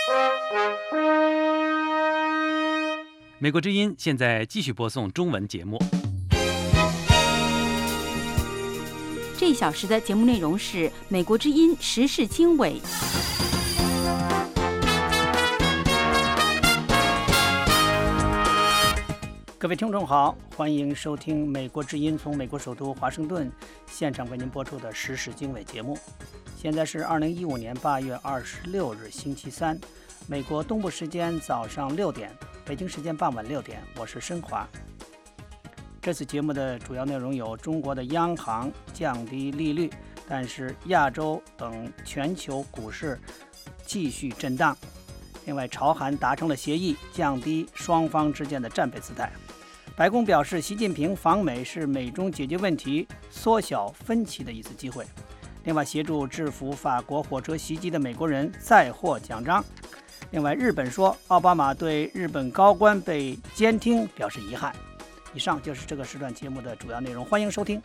美国之音现在继续播送中文节目。 这一小时的节目内容是美国之音时事经纬。 各位听众好，欢迎收听美国之音从美国首都华盛顿现场为您播出的时事经纬节目。现在是2015年8月26日星期三，美国东部时间早上6点，北京时间傍晚6点，我是申华。这次节目的主要内容有：中国的央行降低利率，但是亚洲等全球股市继续震荡；另外，朝韩达成了协议，降低双方之间的战备姿态。白宫表示，习近平访美是美中解决问题、缩小分歧的一次机会。另外，协助制服法国火车袭击的美国人再获奖章。另外，日本说奥巴马对日本高官被监听表示遗憾。以上就是这个时段节目的主要内容，欢迎收听。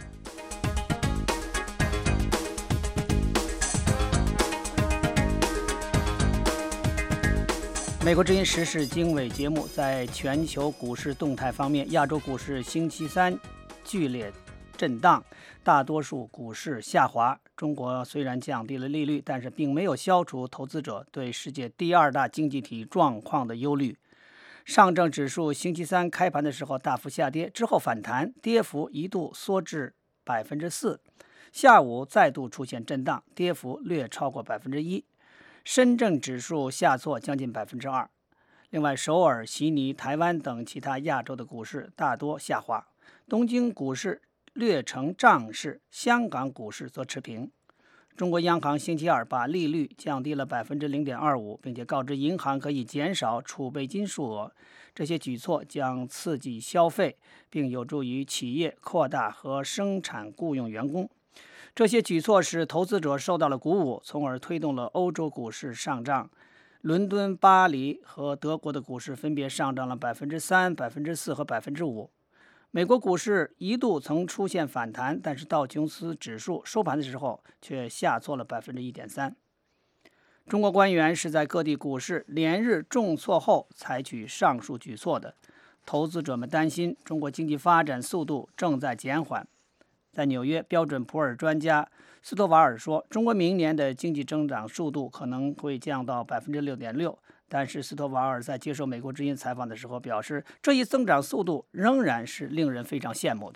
美国之音时事经纬节目，在全球股市动态方面，亚洲股市星期三剧烈震荡，大多数股市下滑。中国虽然降低了利率，但是并没有消除投资者对世界第二大经济体状况的忧虑。上证指数星期三开盘的时候大幅下跌，之后反弹，跌幅一度缩至 4%， 下午再度出现震荡，跌幅略超过 1%。 深圳指数下挫将近 2%。 另外，首尔、悉尼、台湾等其他亚洲的股市大多下滑，东京股市略呈涨势，香港股市则持平。中国央行星期二把利率降低了 0.25%， 并且告知银行可以减少储备金数额。这些举措将刺激消费，并有助于企业扩大和生产雇佣员工。这些举措使投资者受到了鼓舞，从而推动了欧洲股市上涨。伦敦、巴黎和德国的股市分别上涨了 3%、4% 和 5%。美国股市一度曾出现反弹，但是道琼斯指数收盘的时候却下挫了 1.3%。 中国官员是在各地股市连日重挫后采取上述举措的。投资者们担心中国经济发展速度正在减缓。在纽约，标准普尔专家斯托瓦尔说，中国明年的经济增长速度可能会降到 6.6%。但是斯托瓦尔在接受美国之音采访的时候表示，这一增长速度仍然是令人非常羡慕的。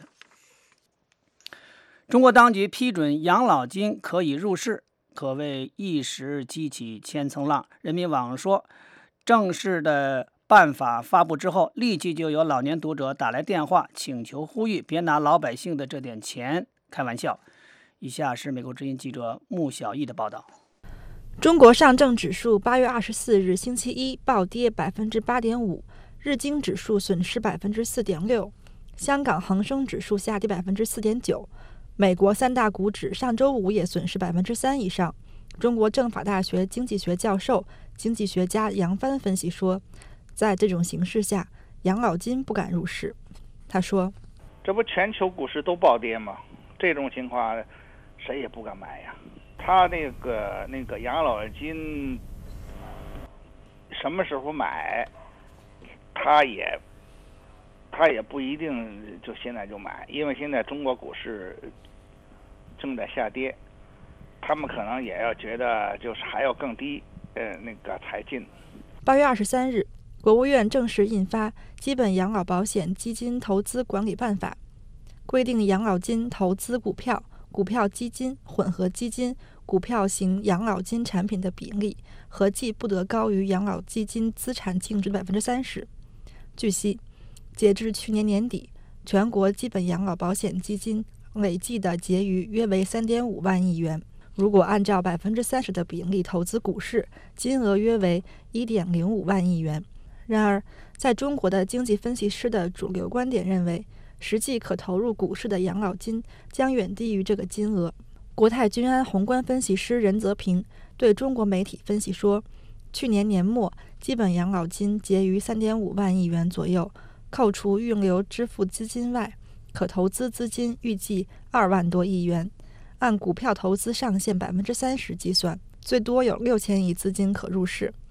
中国当局批准养老金可以入市，可谓一时激起千层浪。人民网说，正式的办法发布之后，立即就有老年读者打来电话，请求呼吁别拿老百姓的这点钱开玩笑。以下是美国之音记者穆小艺的报道。 中国上证指数8月24日星期一暴跌 8.5%， 日经指数损失 4.6%， 香港恒生指数下跌 4.9%， 美国三大股指上周五也损失 3% 以上。中国政法大学经济学教授、经济学家杨帆分析说，在这种形势下，养老金不敢入市。他说， 这不全球股市都暴跌吗？这种情况谁也不敢买呀。他那个养老金什么时候买，他也不一定就现在就买，因为现在中国股市正在下跌，他们可能也要觉得就是还要更低才进。 8月23日，国务院正式印发《基本养老保险基金投资管理办法》，规定养老金投资股票、股票基金、混合基金、股票型养老金产品的比例合计不得高于养老基金资产净值的 30%。 据悉，截至去年年底，全国基本养老保险基金累计的结余约为 3.5 万亿元。如果按照 30% 的比例投资股市，金额约为 1.05 万亿元。然而，在中国的经济分析师的主流观点认为，实际可投入股市的养老金将远低于这个金额。国泰君安宏观分析师任泽平对中国媒体分析说，去年年末基本养老金结余 3.5 万亿元左右，扣除预留支付资金外，可投资资金预计2万多亿元。按股票投资上限 30% 计算，最多有6000亿资金可入市。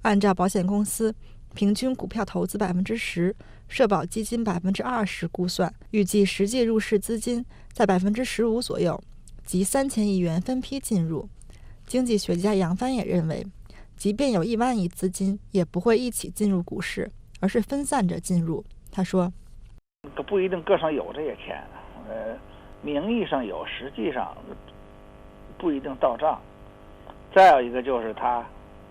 按照保险公司平均股票投资10%，社保基金20%估算，预计实际入市资金在15%左右，即3000亿元分批进入。经济学家杨帆也认为，即便有1万亿资金，也不会一起进入股市，而是分散着进入。他说：“ 都不一定个上有这些钱，名义上有，实际上不一定到账。再有一个就是他，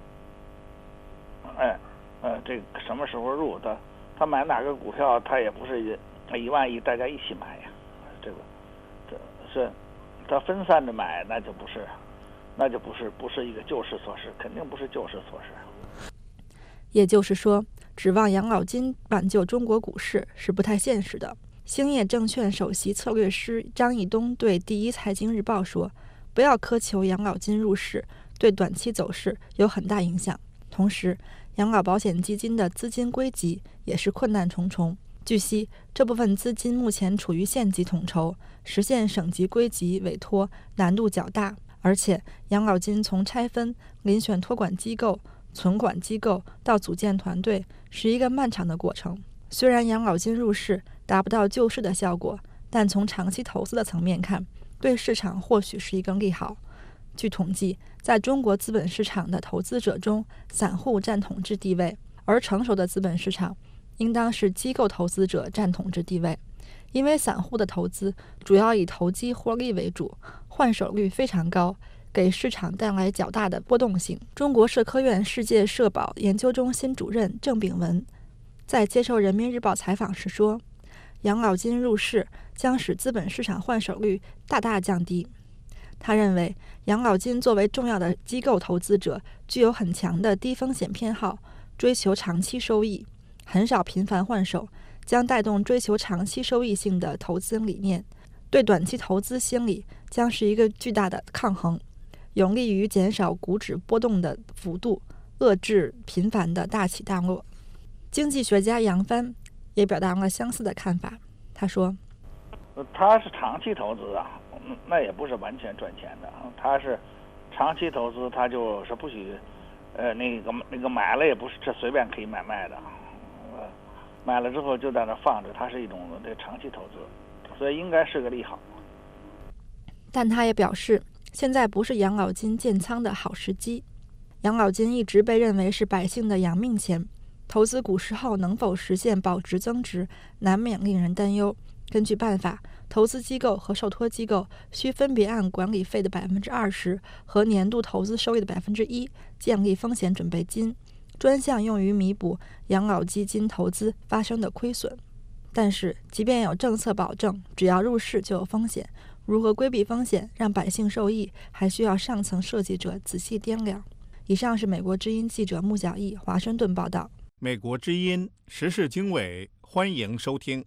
这个什么时候入他买哪个股票，他也不是1万亿大家一起买呀，这是他分散着买，那就不是一个救市措施，肯定不是救市措施。 也就是说，指望养老金挽救中国股市是不太现实的。兴业证券首席策略师张义东对第一财经日报说：“不要苛求养老金入市，对短期走势有很大影响。同时，养老保险基金的资金归集也是困难重重。据悉，这部分资金目前处于县级统筹，实现省级归集委托难度较大。而且，养老金从拆分、遴选托管机构、存管机构到组建团队，是一个漫长的过程。虽然养老金入市达不到救市的效果，但从长期投资的层面看，对市场或许是一个利好。据统计，在中国资本市场的投资者中，散户占统治地位，而成熟的资本市场应当是机构投资者占统治地位。因为散户的投资主要以投机获利为主，换手率非常高，给市场带来较大的波动性。中国社科院世界社保研究中心主任郑炳文在接受人民日报采访时说，养老金入市将使资本市场换手率大大降低。他认为，养老金作为重要的机构投资者，具有很强的低风险偏好，追求长期收益，很少频繁换手，将带动追求长期收益性的投资理念，对短期投资心理将是一个巨大的抗衡，有利于减少股指波动的幅度，遏制频繁的大起大落。经济学家杨帆也表达了相似的看法。他说：“ 他是长期投资啊，那也不是完全赚钱的。他是长期投资，他就是不许，那个买了也不是这随便可以买卖的，买了之后就在那放着，它是一种这长期投资，所以应该是个利好。” 但他也表示，现在不是养老金建仓的好时机。养老金一直被认为是百姓的养命钱，投资股市后能否实现保值增值，难免令人担忧。根据办法，投资机构和受托机构需分别按管理费的20%和年度投资收益的1%建立风险准备金，专项用于弥补养老基金投资发生的亏损。但是，即便有政策保证，只要入市就有风险。如何规避风险，让百姓受益，还需要上层设计者仔细掂量。以上是美国之音记者穆小艺华盛顿报道。 美国之音时事经纬，欢迎收听。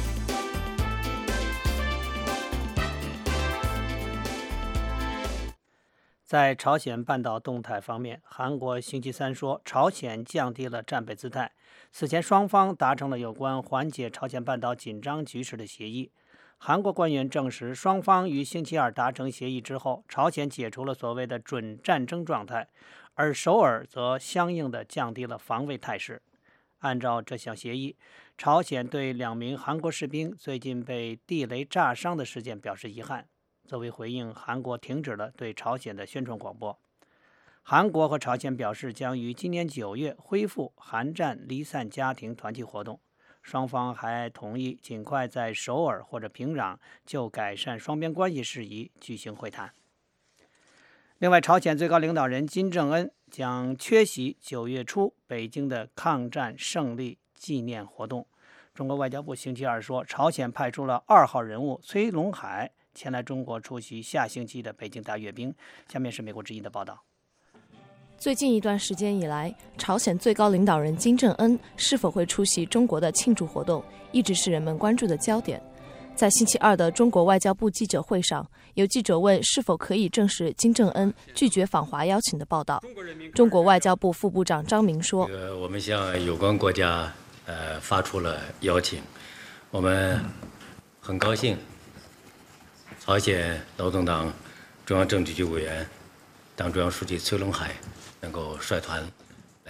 在朝鲜半岛动态方面，韩国星期三说，朝鲜降低了战备姿态。此前双方达成了有关缓解朝鲜半岛紧张局势的协议。韩国官员证实，双方于星期二达成协议之后，朝鲜解除了所谓的准战争状态，而首尔则相应的降低了防卫态势。按照这项协议，朝鲜对2名韩国士兵最近被地雷炸伤的事件表示遗憾。作为回应，韩国停止了对朝鲜的宣传广播。韩国和朝鲜表示将于今年9月恢复韩战离散家庭团聚活动。双方还同意尽快在首尔或者平壤就改善双边关系事宜举行会谈。另外，朝鲜最高领导人金正恩将缺席9月初北京的抗战胜利纪念活动。中国外交部星期二说，朝鲜派出了2号人物崔龙海前来中国出席下星期的北京大阅兵。下面是美国之音的报道。 最近一段时间以来，朝鲜最高领导人金正恩是否会出席中国的庆祝活动，一直是人们关注的焦点。在星期二的中国外交部记者会上，有记者问是否可以证实金正恩拒绝访华邀请的报道。中国外交部副部长张明说：“ 我们向有关国家发出了邀请，我们很高兴，朝鲜劳动党中央政治局委员、党中央书记崔龙海能够率团来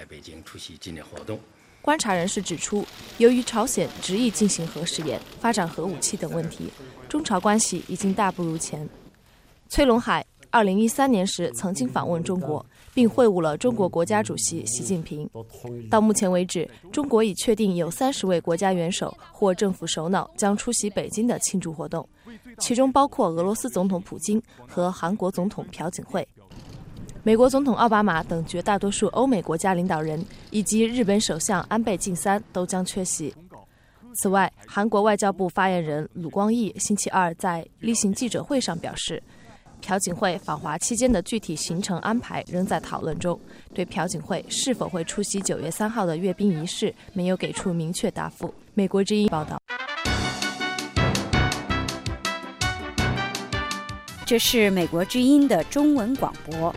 来北京出席纪念活动。 观察人士指出，由于朝鲜执意进行核试验、发展核武器等问题，中朝关系已经大不如前。崔龙海2013年时曾经访问中国，并会晤了中国国家主席习近平。到目前为止，中国已确定有30位国家元首或政府首脑将出席北京的庆祝活动，其中包括俄罗斯总统普京和韩国总统朴槿惠。美国总统奥巴马等绝大多数欧美国家领导人以及日本首相安倍晋三都将缺席。此外，韩国外交部发言人鲁光义星期二在例行记者会上表示，朴槿惠访华期间的具体行程安排仍在讨论中，对朴槿惠是否会出席9月3号的阅兵仪式没有给出明确答复。美国之音报道。 这是美国之音的中文广播。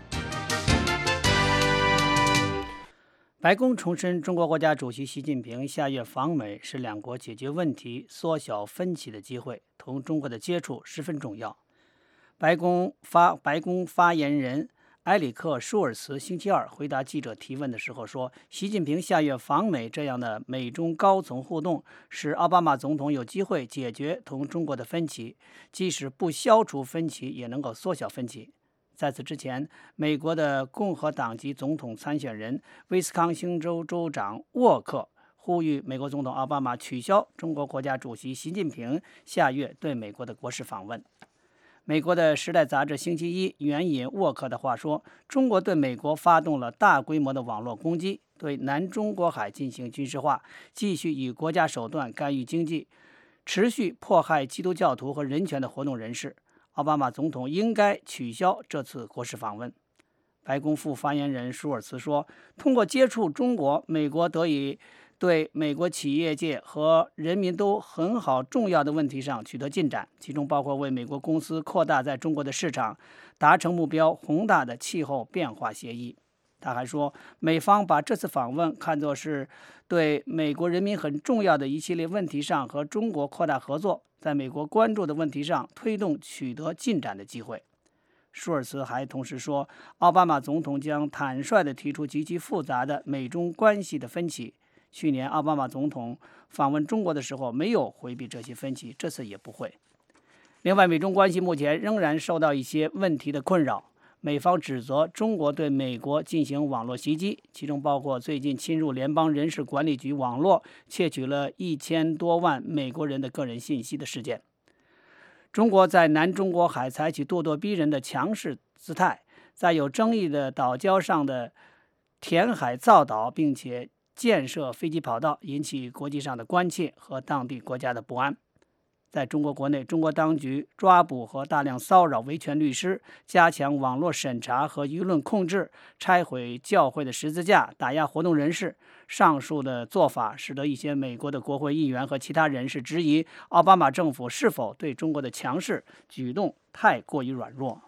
白宫重申，中国国家主席习近平下月访美是两国解决问题、缩小分歧的机会，同中国的接触十分重要。白宫发言人埃里克·舒尔茨星期二回答记者提问的时候说，习近平下月访美这样的美中高层互动，使奥巴马总统有机会解决同中国的分歧，即使不消除分歧，也能够缩小分歧。在此之前，美国的共和党籍总统参选人威斯康星州州长沃克呼吁美国总统奥巴马取消中国国家主席习近平下月对美国的国事访问。美国的《时代》杂志星期一援引沃克的话说，中国对美国发动了大规模的网络攻击，对南中国海进行军事化，继续以国家手段干预经济，持续迫害基督教徒和人权的活动人士。奥巴马总统应该取消这次国事访问。白宫副发言人舒尔茨说，通过接触中国，美国得以对美国企业界和人民都很好重要的问题上取得进展，其中包括为美国公司扩大在中国的市场、达成目标宏大的气候变化协议。他还说，美方把这次访问看作是对美国人民很重要的一系列问题上和中国扩大合作，在美国关注的问题上推动取得进展的机会。舒尔茨还同时说，奥巴马总统将坦率地提出极其复杂的美中关系的分歧。去年奥巴马总统访问中国的时候没有回避这些分歧，这次也不会。另外，美中关系目前仍然受到一些问题的困扰。美方指责中国对美国进行网络袭击，其中包括最近侵入联邦人事管理局网络，窃取了1000多万美国人的个人信息的事件。中国在南中国海采取咄咄逼人的强势姿态，在有争议的岛礁上的填海造岛，并且建设飞机跑道，引起国际上的关切和当地国家的不安。在中国国内，中国当局抓捕和大量骚扰维权律师，加强网络审查和舆论控制，拆毁教会的十字架，打压活动人士。上述的做法使得一些美国的国会议员和其他人士质疑奥巴马政府是否对中国的强势举动太过于软弱。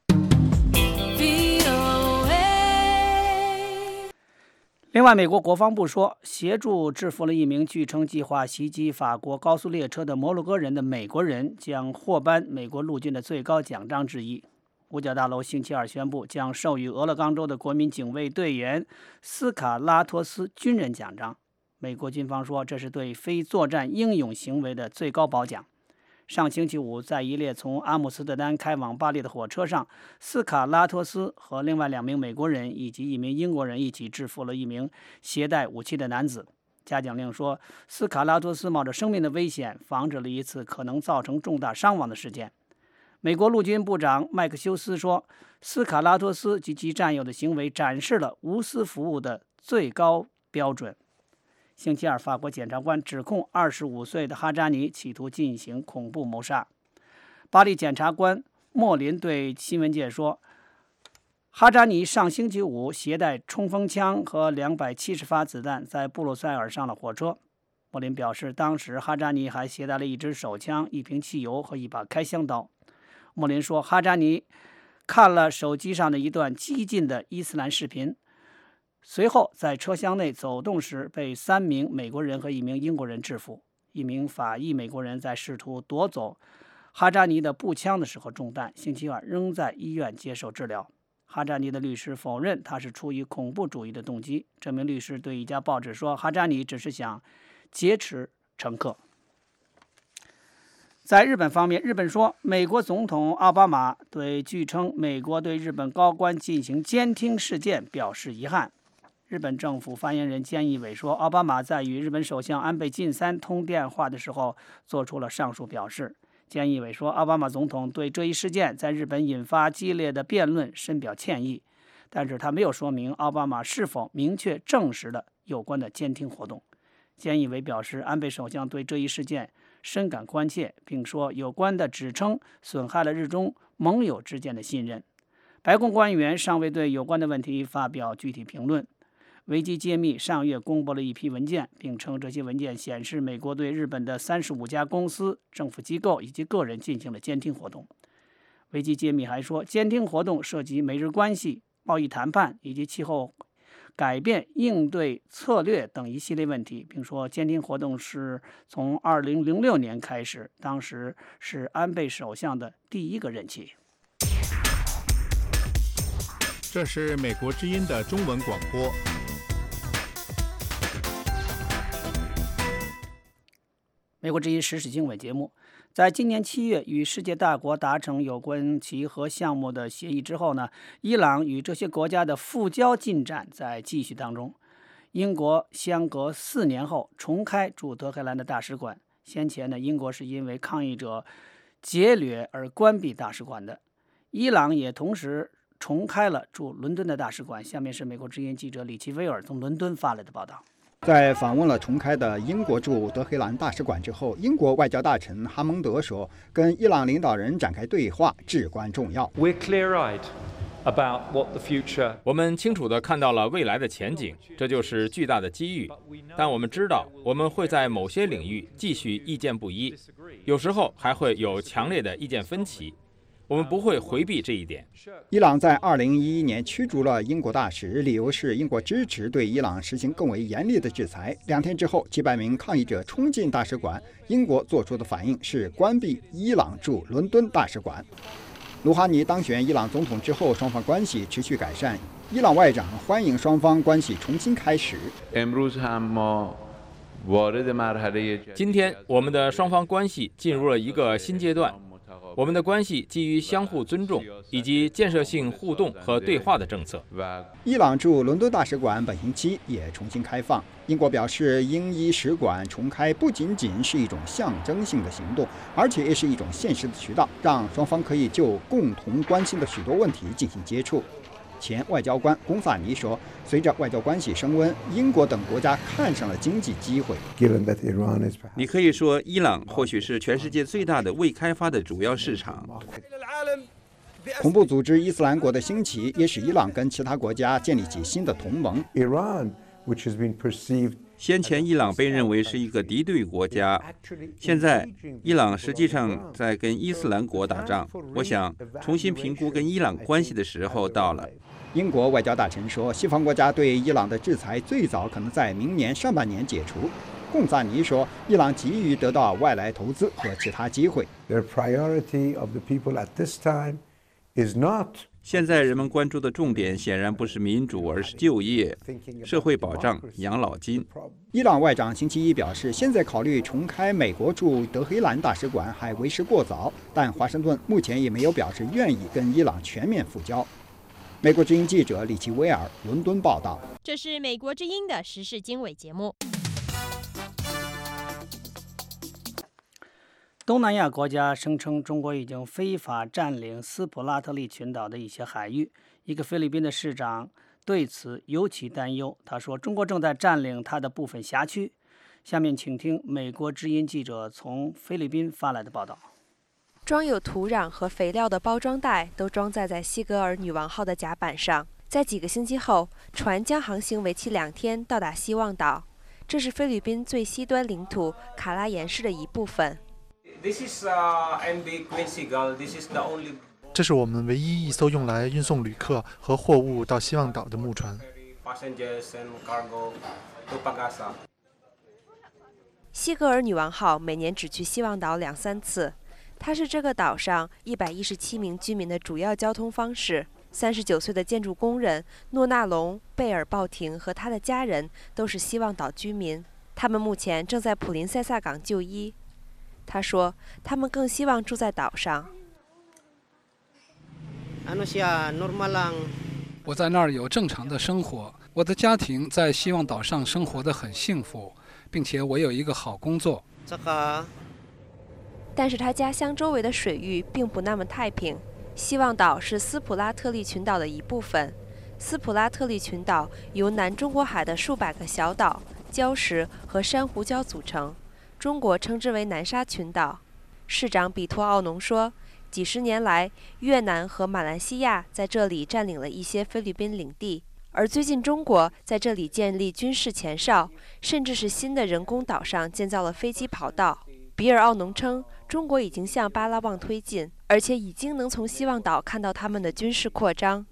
另外，美国国防部说，协助制服了一名据称计划袭击法国高速列车的摩洛哥人的美国人，将获颁美国陆军的最高奖章之一。五角大楼星期二宣布，将授予俄勒冈州的国民警卫队员斯卡拉托斯军人奖章。美国军方说，这是对非作战英勇行为的最高褒奖。上星期五，在一列从阿姆斯特丹开往巴黎的火车上，斯卡拉托斯和另外2名美国人以及1名英国人一起制服了一名携带武器的男子。加奖令说，斯卡拉托斯冒着生命的危险，防止了一次可能造成重大伤亡的事件。美国陆军部长麦克休斯说，斯卡拉托斯及其战友的行为展示了无私服务的最高标准。星期二，法国检察官指控25岁的哈扎尼企图进行恐怖谋杀。巴黎检察官莫林对新闻界说，哈扎尼上星期五携带冲锋枪和270发子弹在布鲁塞尔上了火车。莫林表示，当时哈扎尼还携带了一支手枪、一瓶汽油和一把开箱刀。莫林说，哈扎尼看了手机上的一段激进的伊斯兰视频，随后在车厢内走动时被3名美国人和1名英国人制服。1名法裔美国人在试图夺走哈扎尼的步枪的时候中弹，星期二仍在医院接受治疗。 哈扎尼的律师否认他是出于恐怖主义的动机。这名律师对一家报纸说，哈扎尼只是想劫持乘客。在日本方面，日本说，美国总统奥巴马对据称美国对日本高官进行监听事件表示遗憾。日本政府发言人菅义伟说，奥巴马在与日本首相安倍晋三通电话的时候做出了上述表示。菅义伟说，奥巴马总统对这一事件在日本引发激烈的辩论深表歉意，但是他没有说明奥巴马是否明确证实了有关的监听活动。菅义伟表示，安倍首相对这一事件深感关切，并说有关的指称损害了日中盟友之间的信任。白宫官员尚未对有关的问题发表具体评论。维基揭秘上月公布了一批文件，并称这些文件显示美国对日本的35家公司、政府机构以及个人进行了监听活动。维基揭秘还说，监听活动涉及美日关系、贸易谈判以及气候改变应对策略等一系列问题，并说监听活动是从2006年开始，当时是安倍首相的第一个任期。 这是美国之音的中文广播。 美国之音时事经纬节目，在今年7月与世界大国达成有关其核项目的协议之后呢，伊朗与这些国家的复交进展在继续当中。英国相隔4年后重开驻德黑兰的大使馆，先前呢，英国是因为抗议者劫掠而关闭大使馆的。伊朗也同时重开了驻伦敦的大使馆。下面是美国之音记者李奇威尔从伦敦发来的报道。 在访问了重开的英国驻德黑兰大使馆之后，英国外交大臣哈蒙德说，跟伊朗领导人展开对话至关重要。 我们清楚地看到了未来的前景，这就是巨大的机遇。但我们知道，我们会在某些领域继续意见不一，有时候还会有强烈的意见分歧。我们不会回避这一点。 伊朗在2011年驱逐了英国大使，理由是英国支持对伊朗实行更为严厉的制裁。2天之后，几百名抗议者冲进大使馆，英国做出的反应是关闭伊朗驻伦敦大使馆。鲁哈尼当选伊朗总统之后，双方关系持续改善。伊朗外长欢迎双方关系重新开始。 今天，我们的双方关系进入了一个新阶段。我们的关系基于相互尊重以及建设性互动和对话的政策。 伊朗驻伦敦大使馆本星期也重新开放。英国表示，英伊使馆重开不仅仅是一种象征性的行动，而且也是一种现实的渠道，让双方可以就共同关心的许多问题进行接触。前外交官龚萨尼说，随着外交关系升温，英国等国家看上了经济机会。 你可以说，伊朗或许是全世界最大的未开发的主要市场。 恐怖组织伊斯兰国的兴起也使伊朗跟其他国家建立起新的同盟。 先前伊朗被认为是一个敌对国家，现在伊朗实际上在跟伊斯兰国打仗。我想重新评估跟伊朗关系的时候到了。 英国外交大臣说，西方国家对伊朗的制裁最早可能在明年上半年解除。贡萨尼说，伊朗急于得到外来投资和其他机会。 现在人们关注的重点显然不是民主，而是就业、社会保障、养老金。 伊朗外长星期一表示，现在考虑重开美国驻德黑兰大使馆还为时过早，但华盛顿目前也没有表示愿意跟伊朗全面复交。美国之音记者李奇威尔伦敦报道。 这是美国之音的时事经纬节目。 东南亚国家声称中国已经非法占领斯普拉特利群岛的一些海域。一个菲律宾的市长对此尤其担忧，他说中国正在占领它的部分辖区。下面请听美国之音记者从菲律宾发来的报道。 装有土壤和肥料的包装袋都装载在西格尔女王号的甲板上。在几个星期后，船将航行为期2天到达希望岛，这是菲律宾最西端领土卡拉岩市的一部分。 这是我们唯一一艘用来运送旅客和货物到希望岛的木船。 西格尔女王号每年只去希望岛2-3次，它是这个岛上117名居民的主要交通方式。 39岁的建筑工人诺纳龙·贝尔鲍廷和他的家人都是希望岛居民，他们目前正在普林塞萨港就医。他说，他们更希望住在岛上。 我在那儿有正常的生活，我的家庭在希望岛上生活得很幸福，并且我有一个好工作。 但是他家乡周围的水域并不那么太平。希望岛是斯普拉特利群岛的一部分。斯普拉特利群岛由南中国海的数百个小岛、礁石和珊瑚礁组成，中国称之为南沙群岛。市长比托奥农说，几十年来，越南和马来西亚在这里占领了一些菲律宾领地，而最近中国在这里建立军事前哨，甚至是新的人工岛上建造了飞机跑道。比尔奥农称，中国已经向巴拉望推进，而且已经能从希望岛看到他们的军事扩张。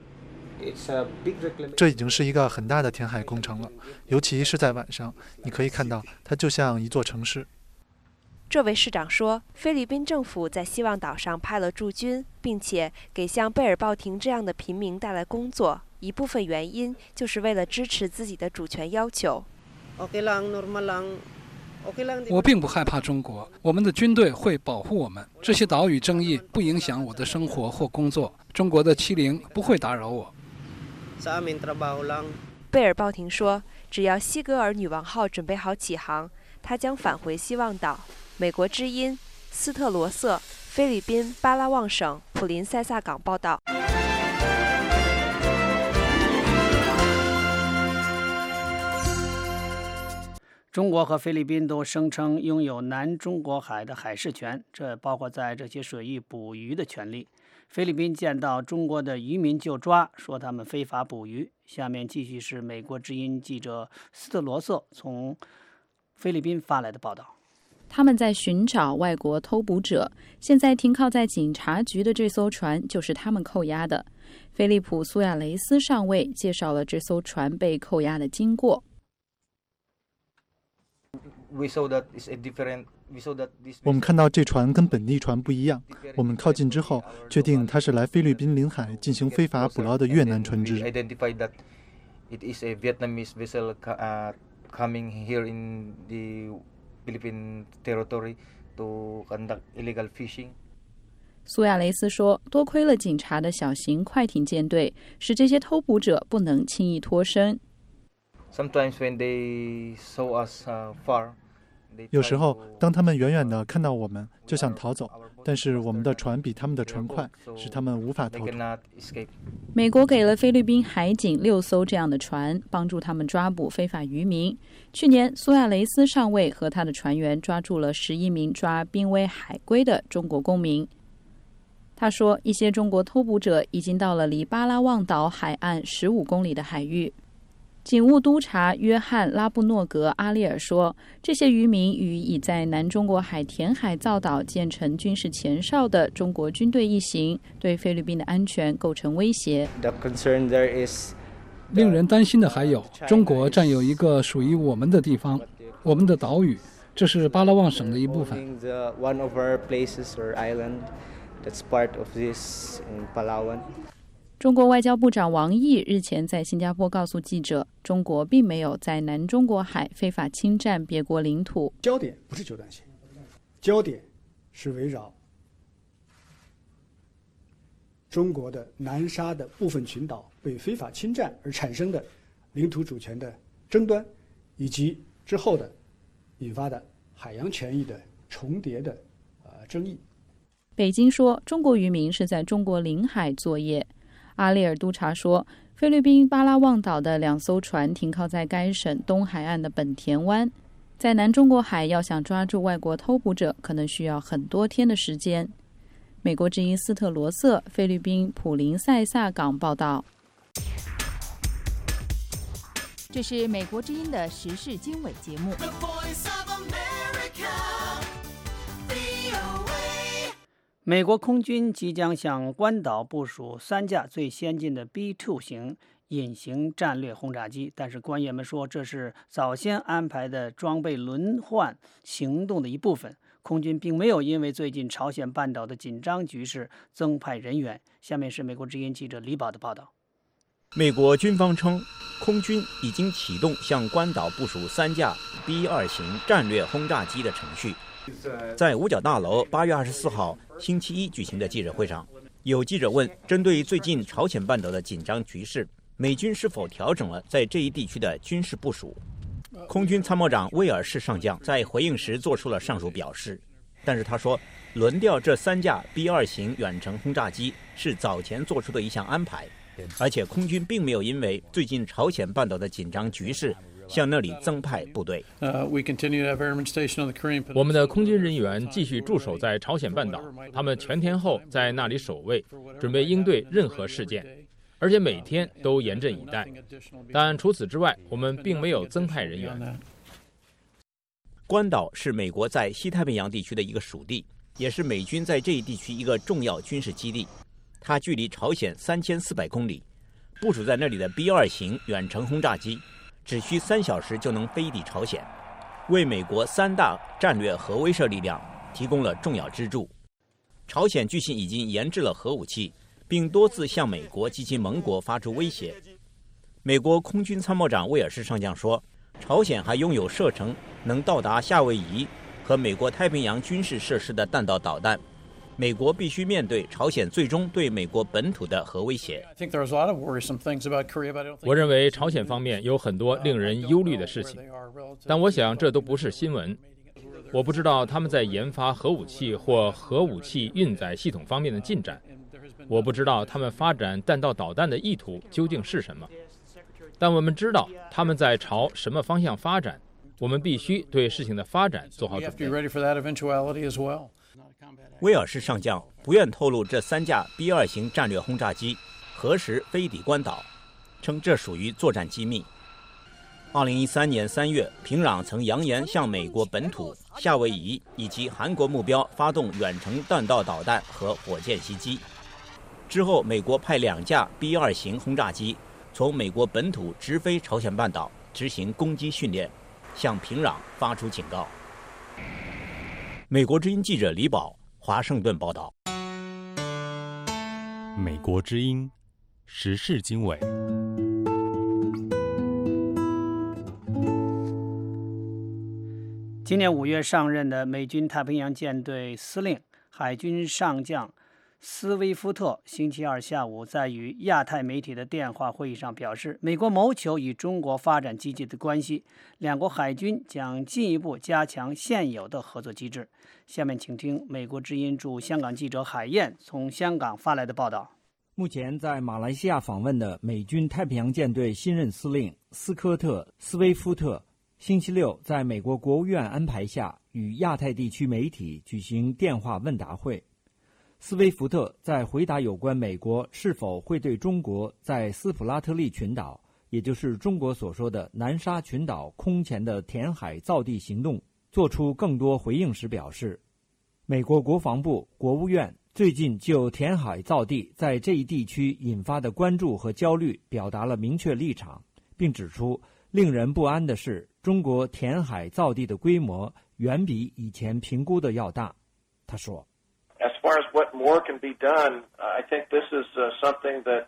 这已经是一个很大的填海工程了，尤其是在晚上，你可以看到它就像一座城市。 这位市长说，菲律宾政府在希望岛上派了驻军，并且给像贝尔鲍廷这样的平民带来工作，一部分原因就是为了支持自己的主权要求。 我并不害怕中国，我们的军队会保护我们。这些岛屿争议不影响我的生活或工作，中国的欺凌不会打扰我。 贝尔鲍廷说，只要西格尔女王号准备好起航，他将返回希望岛。美国之音，斯特罗瑟，菲律宾巴拉望省普林塞萨港报道。 中国和菲律宾都声称拥有南中国海的海事权，这包括在这些水域捕鱼的权利。菲律宾见到中国的渔民就抓，说他们非法捕鱼。下面继续是美国之音记者斯特罗瑟从菲律宾发来的报道。 他们在寻找外国偷捕者，现在停靠在警察局的这艘船就是他们扣押的。菲利普·苏亚雷斯上尉介绍了这艘船被扣押的经过。 我们看到这船跟本地船不一样，我们靠近之后确定它是来菲律宾领海进行非法捕捞的越南船只。 苏亚雷斯说，多亏了警察的小型快艇舰队，使这些偷捕者不能轻易脱身。 有时候，当他们远远地看到我们，就想逃走，但是我们的船比他们的船快，使他们无法逃脱。 美国给了菲律宾海警6艘这样的船，帮助他们抓捕非法渔民。去年，苏亚雷斯上尉和他的船员抓住了11名抓濒危海龟的中国公民。他说，一些中国偷捕者已经到了离巴拉望岛海岸15公里的海域。警务督察约翰·拉布诺格·阿利尔说，这些渔民与已在南中国海填海造岛建成军事前哨的中国军队一行，对菲律宾的安全构成威胁。 令人担心的还有，中国占有一个属于我们的地方，我们的岛屿，这是巴拉望省的一部分。 中国外交部长王毅日前在新加坡告诉记者，中国并没有在南中国海非法侵占别国领土。 焦点不是九段线，焦点是围绕中国的南沙的部分群岛被非法侵占而产生的领土主权的争端，以及之后的引发的海洋权益的重叠的争议。 北京说，中国渔民是在中国领海作业。阿利尔督察说，菲律宾巴拉望岛的2艘船停靠在该省东海岸的本田湾。在南中国海要想抓住外国偷捕者，可能需要很多天的时间。美国之音斯特罗瑟，菲律宾普林塞萨港报道。 这是美国之音的时事经纬节目。 美国空军即将向关岛部署3架最先进的 B-2 型隐形战略轰炸机，但是官员们说这是早先安排的装备轮换行动的一部分。 空军并没有因为最近朝鲜半岛的紧张局势增派人员。下面是美国之音记者李宝的报道。 美国军方称，空军已经启动向关岛部署3架 B-2 型战略轰炸机的程序。在五角大楼8月24号星期一举行的记者会上，有记者问，针对最近朝鲜半岛的紧张局势，美军是否调整了在这一地区的军事部署？空军参谋长威尔士上将在回应时做出了上述表示，但是他说，轮调这3架 B-2 型远程轰炸机是早前做出的一项安排，而且空军并没有因为最近朝鲜半岛的紧张局势向那里增派部队。 我们的空军人员继续驻守在朝鲜半岛，他们全天候在那里守卫，准备应对任何事件，而且每天都严阵以待。但除此之外，我们并没有增派人员。 关岛是美国在西太平洋地区的一个属地，也是美军在这一地区一个重要军事基地。它距离朝鲜3400公里，部署在那里的 B-2 型远程轰炸机只需3小时就能飞抵朝鲜，为美国3大战略核威慑力量提供了重要支柱。朝鲜据信已经研制了核武器，并多次向美国及其盟国发出威胁。美国空军参谋长威尔士上将说，朝鲜还拥有射程能到达夏威夷和美国太平洋军事设施的弹道导弹。美国必须面对朝鲜最终对美国本土的核威胁。 我认为朝鲜方面有很多令人忧虑的事情，但我想这都不是新闻。我不知道他们在研发核武器或核武器运载系统方面的进展，我不知道他们发展弹道导弹的意图究竟是什么，但我们知道他们在朝什么方向发展，我们必须对事情的发展做好准备。 威尔士上将不愿透露这3架 B-2 型战略轰炸机何时飞抵关岛，称这属于作战机密。2013年3月，平壤曾扬言向美国本土、夏威夷以及韩国目标发动远程弹道导弹和火箭袭击。之后，美国派2架 B-2 型轰炸机从美国本土直飞朝鲜半岛执行攻击训练，向平壤发出警告。美国之音记者李宝，华盛顿报道。 美国之音时事经纬。 今年5月上任的美军太平洋舰队司令海军上将斯威夫特星期二下午在与亚太媒体的电话会议上表示，美国谋求与中国发展积极的关系，两国海军将进一步加强现有的合作机制。下面请听美国之音驻香港记者海燕从香港发来的报道。 目前在马来西亚访问的美军太平洋舰队新任司令斯科特·斯威夫特星期六在美国国务院安排下与亚太地区媒体举行电话问答会。斯威夫特在回答有关美国是否会对中国在斯普拉特利群岛，也就是中国所说的南沙群岛空前的填海造地行动做出更多回应时表示，美国国防部、国务院最近就填海造地在这一地区引发的关注和焦虑表达了明确立场，并指出令人不安的是，中国填海造地的规模远比以前评估的要大。他说 ，As far as what more can be done, I think this is something that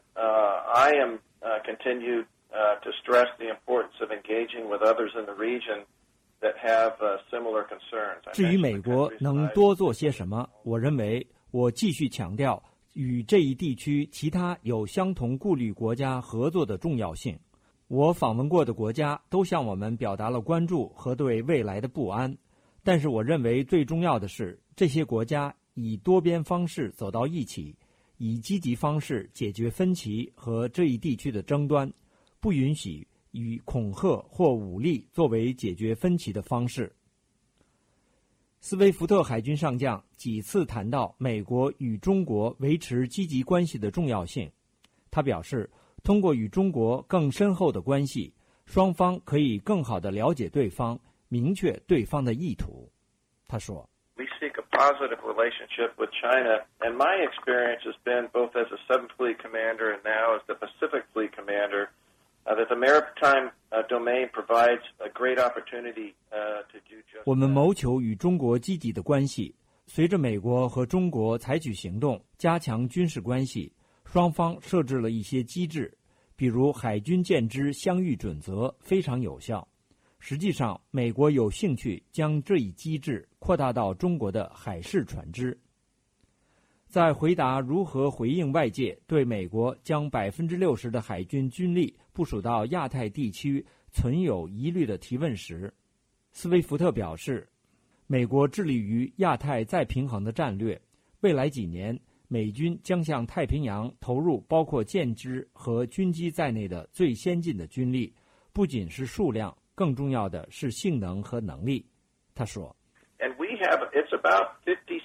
I am continue to stress the importance of engaging with others in the region that have similar concerns. 至于美国能多做些什么，我认为我继续强调与这一地区其他有相同顾虑国家合作的重要性。我访问过的国家都向我们表达了关注和对未来的不安，但是我认为最重要的是，这些国家以多边方式走到一起，以积极方式解决分歧和这一地区的争端，不允许以恐吓或武力作为解决分歧的方式。斯威夫特海军上将几次谈到美国与中国维持积极关系的重要性。他表示，通过与中国更深厚的关系，双方可以更好地了解对方，明确对方的意图。他说 ，We seek a positive relationship with China, and my experience has been, both as a 7th Fleet commander and now as the Pacific Fleet commander, that the maritime domain provides a great opportunity to do just. 我们谋求与中国积极的关系。随着美国和中国采取行动，加强军事关系，双方设置了一些机制，比如海军舰只相遇准则非常有效。实际上，美国有兴趣将这一机制扩大到中国的海事船只。在回答如何回应外界对美国将60%的海军军力部署到亚太地区存有疑虑的提问时，斯威夫特表示，美国致力于亚太再平衡的战略，未来几年美军将向太平洋投入包括舰只和军机在内的最先进的军力，不仅是数量，更重要的是性能和能力。他说 And it's about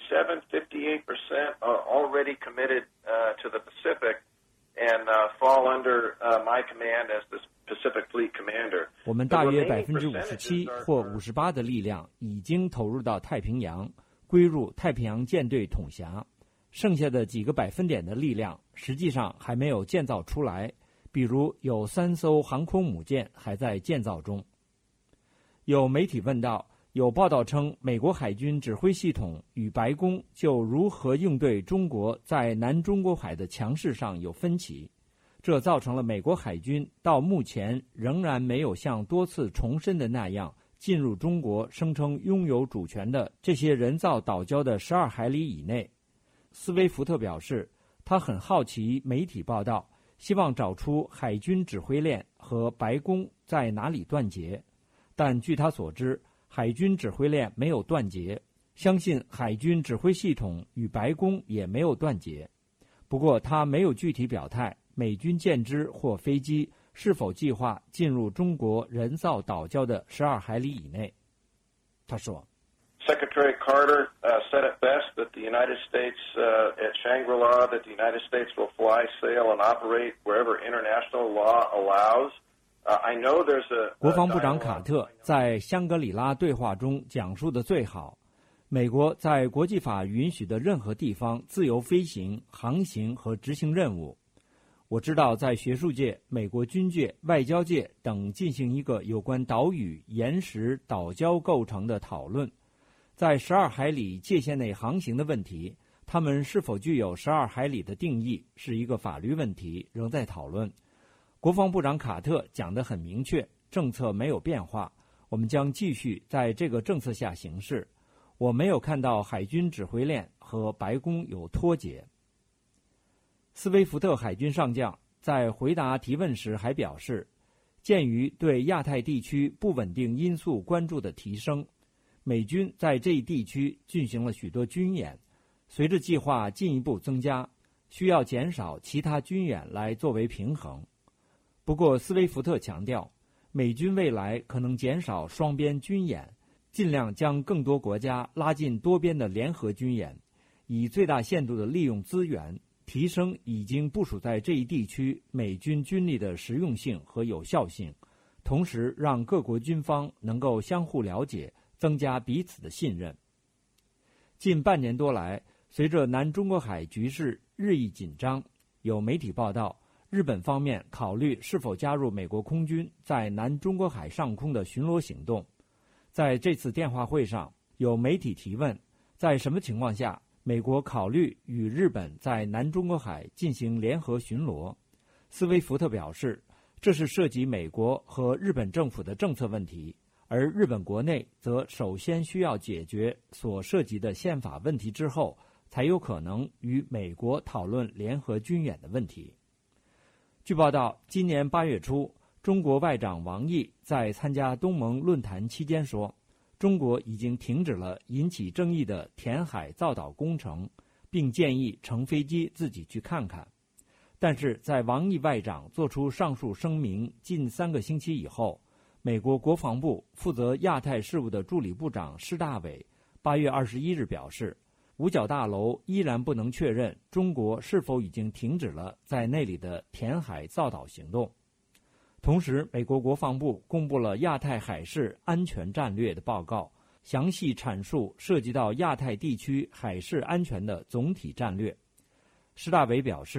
57-58% are already committed to the Pacific and fall under my command as the Pacific Fleet Commander. 我们大约57%或58%的力量已经投入到太平洋，归入太平洋舰队统辖。剩下的几个百分点的力量实际上还没有建造出来，比如有3艘航空母舰还在建造中。有媒体问到，有报道称美国海军指挥系统与白宫就如何应对中国在南中国海的强势上有分歧，这造成了美国海军到目前仍然没有像多次重申的那样进入中国声称拥有主权的这些人造岛礁的12海里以内。斯威夫特表示，他很好奇媒体报道，希望找出海军指挥链和白宫在哪里断节，但据他所知，海军指挥链没有断节，相信海军指挥系统与白宫也没有断节。不过他没有具体表态美军舰只或飞机是否计划进入中国人造岛礁的12海里以内。他说 Secretary Carter said it best that the United States at Shangri-La, that the United States will fly, sail, and operate wherever international law allows. I know there's a 国防部长卡特在香格里拉对话中讲述的最好，美国在国际法允许的任何地方自由飞行、航行和执行任务。我知道在学术界、美国军界、外交界等进行一个有关岛屿、岩石、岛礁构成的讨论。在12海里界限内航行的问题，他们是否具有12海里的定义是一个法律问题，仍在讨论。国防部长卡特讲得很明确，政策没有变化，我们将继续在这个政策下行事。我没有看到海军指挥链和白宫有脱节。斯威夫特海军上将在回答提问时还表示，鉴于对亚太地区不稳定因素关注的提升，美军在这一地区进行了许多军演，随着计划进一步增加，需要减少其他军演来作为平衡。不过斯威夫特强调，美军未来可能减少双边军演，尽量将更多国家拉进多边的联合军演，以最大限度地利用资源，提升已经部署在这一地区美军军力的实用性和有效性，同时让各国军方能够相互了解，增加彼此的信任。近半年多来，随着南中国海局势日益紧张，有媒体报道，日本方面考虑是否加入美国空军在南中国海上空的巡逻行动。在这次电话会上，有媒体提问，在什么情况下美国考虑与日本在南中国海进行联合巡逻。斯威夫特表示，这是涉及美国和日本政府的政策问题，而日本国内则首先需要解决所涉及的宪法问题之后，才有可能与美国讨论联合军演的问题。据报道，今年8月初，中国外长王毅在参加东盟论坛期间说，中国已经停止了引起争议的填海造岛工程，并建议乘飞机自己去看看。但是在王毅外长做出上述声明近3个星期以后，美国国防部负责亚太事务的助理部长施大伟8月21日表示，五角大楼依然不能确认中国是否已经停止了在那里的填海造岛行动。同时，美国国防部公布了亚太海事安全战略的报告，详细阐述涉及到亚太地区海事安全的总体战略。施大伟表示，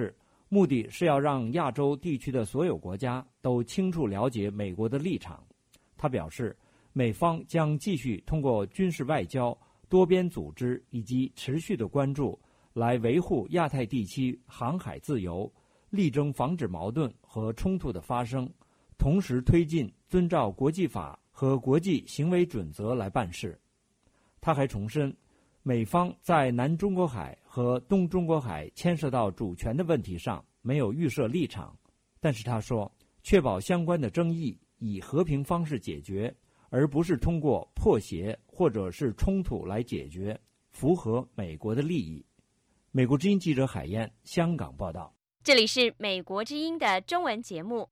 目的是要让亚洲地区的所有国家都清楚了解美国的立场。他表示，美方将继续通过军事外交、多边组织以及持续的关注，来维护亚太地区航海自由，力争防止矛盾和冲突的发生，同时推进遵照国际法和国际行为准则来办事。他还重申，美方在南中国海和东中国海牵涉到主权的问题上没有预设立场，但是他说，确保相关的争议以和平方式解决，而不是通过破鞋或者是冲突来解决，符合美国的利益。美国之音记者海燕，香港报道。 这里是美国之音的中文节目。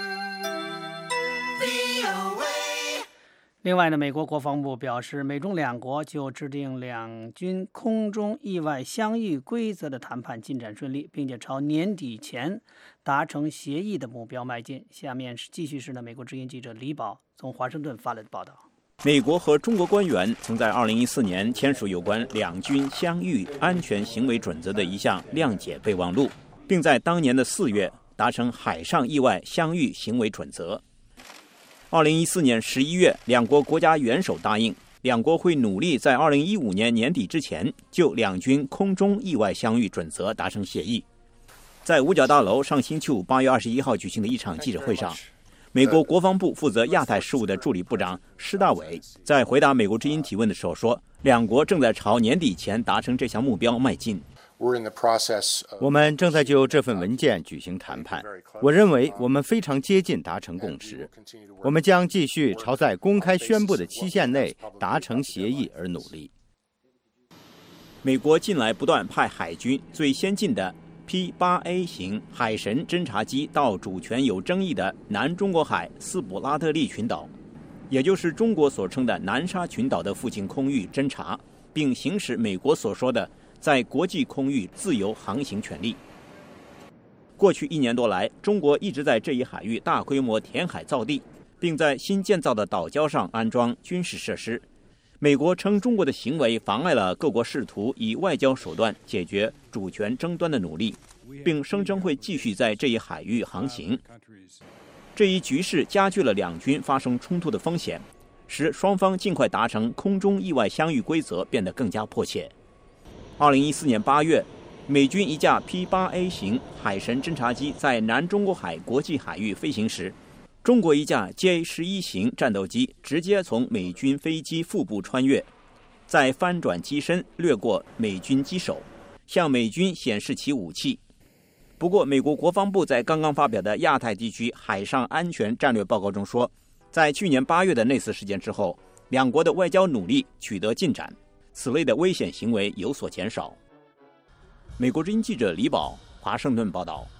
另外呢，美国国防部表示，美中两国就制定两军空中意外相遇规则的谈判进展顺利，并且朝年底前达成协议的目标迈进。下面继续是美国之音记者李宝从华盛顿发来的报道。 美国和中国官员曾在2014年签署有关两军相遇安全行为准则的一项谅解备忘录，并在当年的4月达成海上意外相遇行为准则。2014年11月，两国国家元首答应，两国会努力在2015年年底之前就两军空中意外相遇准则达成协议。在五角大楼上星期五8月21号举行的一场记者会上，美国国防部负责亚太事务的助理部长施大伟在回答美国之音提问的时候说，两国正在朝年底前达成这项目标迈进。 我们正在就这份文件举行谈判，我认为我们非常接近达成共识。我们将继续朝在公开宣布的期限内达成协议而努力。 美国近来不断派海军最先进的 P-8A 型海神侦察机到主权有争议的南中国海斯普拉特利群岛，也就是中国所称的南沙群岛的附近空域侦察，并行使美国所说的在国际空域自由航行权利。过去1年多来，中国一直在这一海域大规模填海造地，并在新建造的岛礁上安装军事设施。美国称中国的行为妨碍了各国试图以外交手段解决主权争端的努力，并声称会继续在这一海域航行。这一局势加剧了两军发生冲突的风险，使双方尽快达成空中意外相遇规则变得更加迫切。2014年8月，美军一架 P-8A 型海神侦察机在南中国海国际海域飞行时，中国一架 J-11 型战斗机直接从美军飞机腹部穿越，再翻转机身掠过美军机首，向美军显示其武器。不过，美国国防部在刚刚发表的亚太地区海上安全战略报告中说，在去年8月的那次事件之后，两国的外交努力取得进展，此类的危险行为有所减少。美国之音记者李宝，华盛顿报道。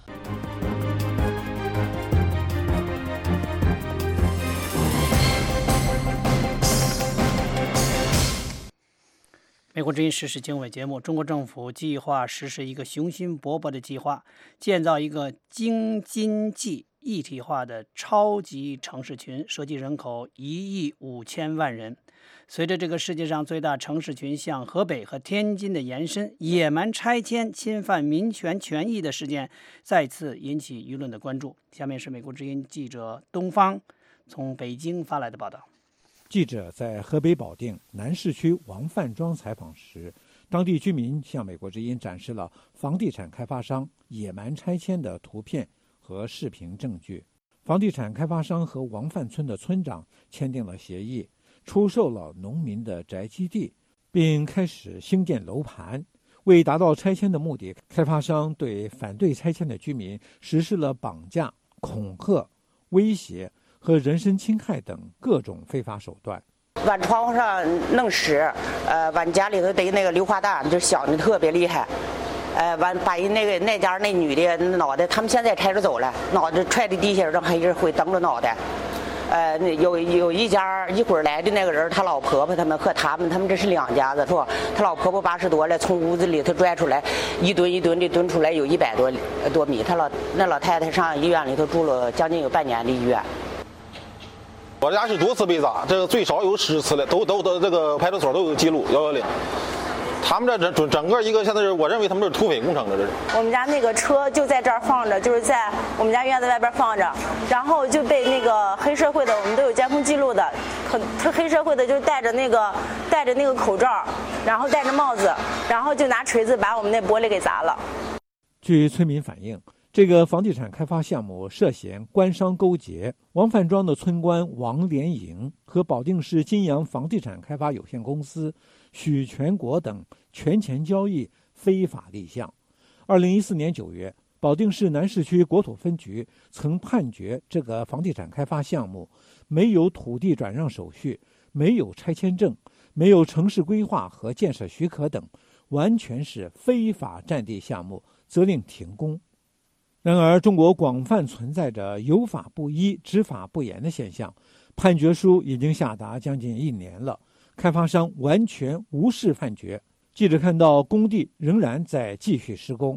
美国之音时事经纬节目，中国政府计划实施一个雄心勃勃的计划，建造一个京津冀一体化的超级城市群，涉及人口1亿5千万人。随着这个世界上最大城市群向河北和天津的延伸，野蛮拆迁、侵犯民权权益的事件再次引起舆论的关注。下面是美国之音记者东方从北京发来的报道。 记者在河北保定南市区王范庄采访时，当地居民向美国之音展示了房地产开发商野蛮拆迁的图片和视频证据。房地产开发商和王范村的村长签订了协议，出售了农民的宅基地，并开始兴建楼盘。为达到拆迁的目的，开发商对反对拆迁的居民实施了绑架、恐吓、威胁和人身侵害等各种非法手段。 往窗户上弄屎，往家里头逮那个硫化弹，就响的特别厉害。完把人那家那女的脑袋，他们现在拆着走了，脑袋踹在地下，让黑人会蹬着脑袋。有一家一会儿来的那个人，他老婆婆他们和他们这是两家子是吧？他老婆婆80多了，从屋子里头拽出来，一吨一吨的吨出来有100多米。那老太太上医院里头住了将近有半年的医院。 我家是多次被砸，这个最少有10次了，都这个派出所都有记录，110。 他们这整个一个现在是，我认为他们这是土匪工程的，这是。 我们家那个车就在这儿放着，就是在我们家院子外边放着，然后就被那个黑社会的，我们都有监控记录的，黑社会的就戴着那个口罩，然后戴着帽子，然后就拿锤子把我们那玻璃给砸了。 据村民反映，这个房地产开发项目涉嫌官商勾结，王范庄的村官王连营和保定市金阳房地产开发有限公司许全国等权钱交易，非法立项。2014年9月，保定市南市区国土分局曾判决这个房地产开发项目没有土地转让手续，没有拆迁证，没有城市规划和建设许可等，完全是非法占地项目，责令停工。然而，中国广泛存在着有法不依、执法不严的现象。判决书已经下达将近1年了，开发商完全无视判决。记者看到工地仍然在继续施工。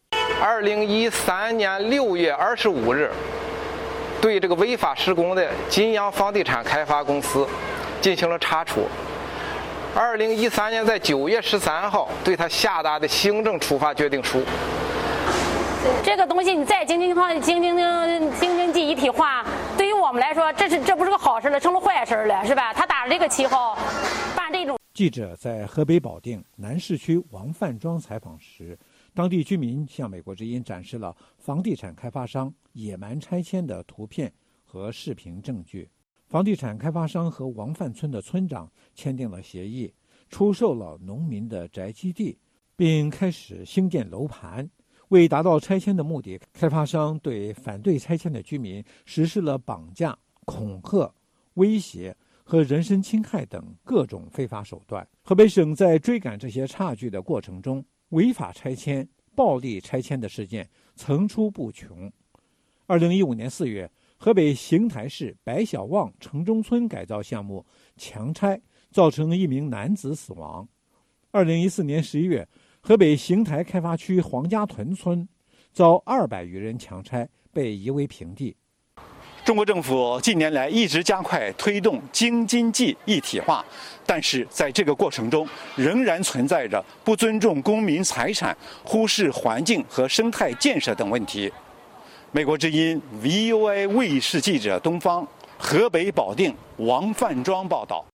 2013年6月25日，对这个违法施工的金阳房地产开发公司进行了查处。2013年在9月13号，对他下达的行政处罚决定书。 这个东西你再京津冀一体化，对于我们来说，这不是个好事了，成了坏事了，是吧？他打着这个旗号办这种。 记者在河北保定南市区王范庄采访时，当地居民向美国之音展示了房地产开发商野蛮拆迁的图片和视频证据。房地产开发商和王范村的村长签订了协议，出售了农民的宅基地，并开始兴建楼盘。为达到拆迁的目的，开发商对反对拆迁的居民实施了绑架、恐吓、威胁和人身侵害等各种非法手段。河北省在追赶这些差距的过程中，违法拆迁、暴力拆迁的事件层出不穷。2015年4月，河北邢台市白小旺城中村改造项目强拆，造成1名男子死亡。2014年11月，河北邢台开发区黄家屯村遭200余人强拆，被夷为平地。 中国政府近年来一直加快推动京津冀一体化，但是在这个过程中，仍然存在着不尊重公民财产、忽视环境和生态建设等问题。美国之音 VOA 卫视记者东方，河北保定王范庄报道。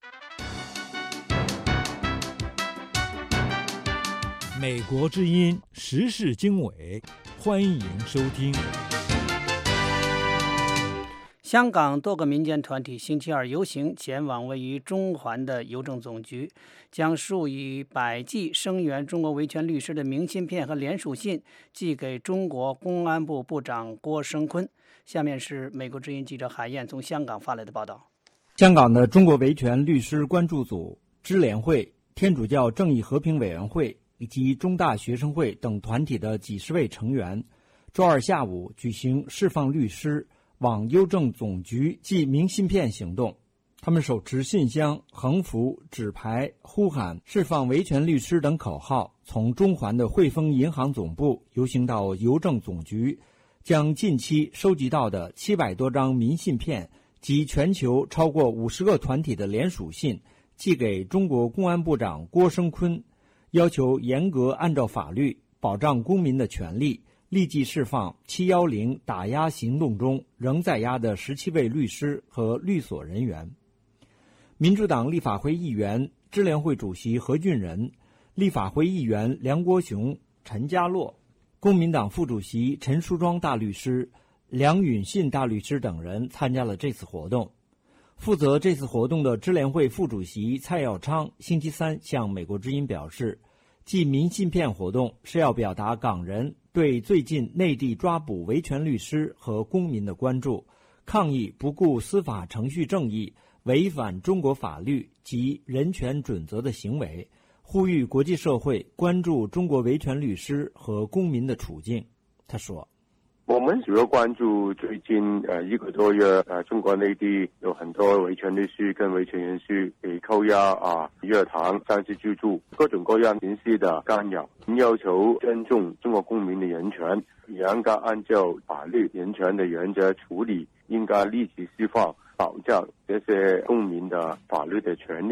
美国之音时事经纬，欢迎收听。 香港多个民间团体星期二游行前往位于中环的邮政总局，将数以百计声援中国维权律师的明信片和联署信寄给中国公安部部长郭声琨。下面是美国之音记者海燕从香港发来的报道。 香港的中国维权律师关注组、支联会、天主教正义和平委员会以及中大学生会等团体的几十位成员，周二下午举行释放律师往邮政总局寄明信片行动。他们手持信箱、横幅、纸牌，呼喊释放维权律师等口号，从中环的汇丰银行总部游行到邮政总局，将近期收集到的700多张明信片及全球超过50个团体的联署信寄给中国公安部长郭声琨，要求严格按照法律保障公民的权利，立即释放710打压行动中仍在押的17位律师和律所人员。民主党立法会议员、支联会主席何俊仁、立法会议员梁国雄、陈家洛、公民党副主席陈淑庄大律师、梁允信大律师等人参加了这次活动。负责这次活动的支联会副主席蔡耀昌星期三向美国之音表示，寄明信片活动是要表达港人对最近内地抓捕维权律师和公民的关注，抗议不顾司法程序正义、违反中国法律及人权准则的行为，呼吁国际社会关注中国维权律师和公民的处境。他说， 我们主要关注最近1个多月中国内地有很多维权律师跟维权人士被扣押约谈、暂时居住，各种各样形式的干扰，要求尊重中国公民的人权，严格按照法律人权的原则处理，应该立即释放保障这些公民的法律的权利，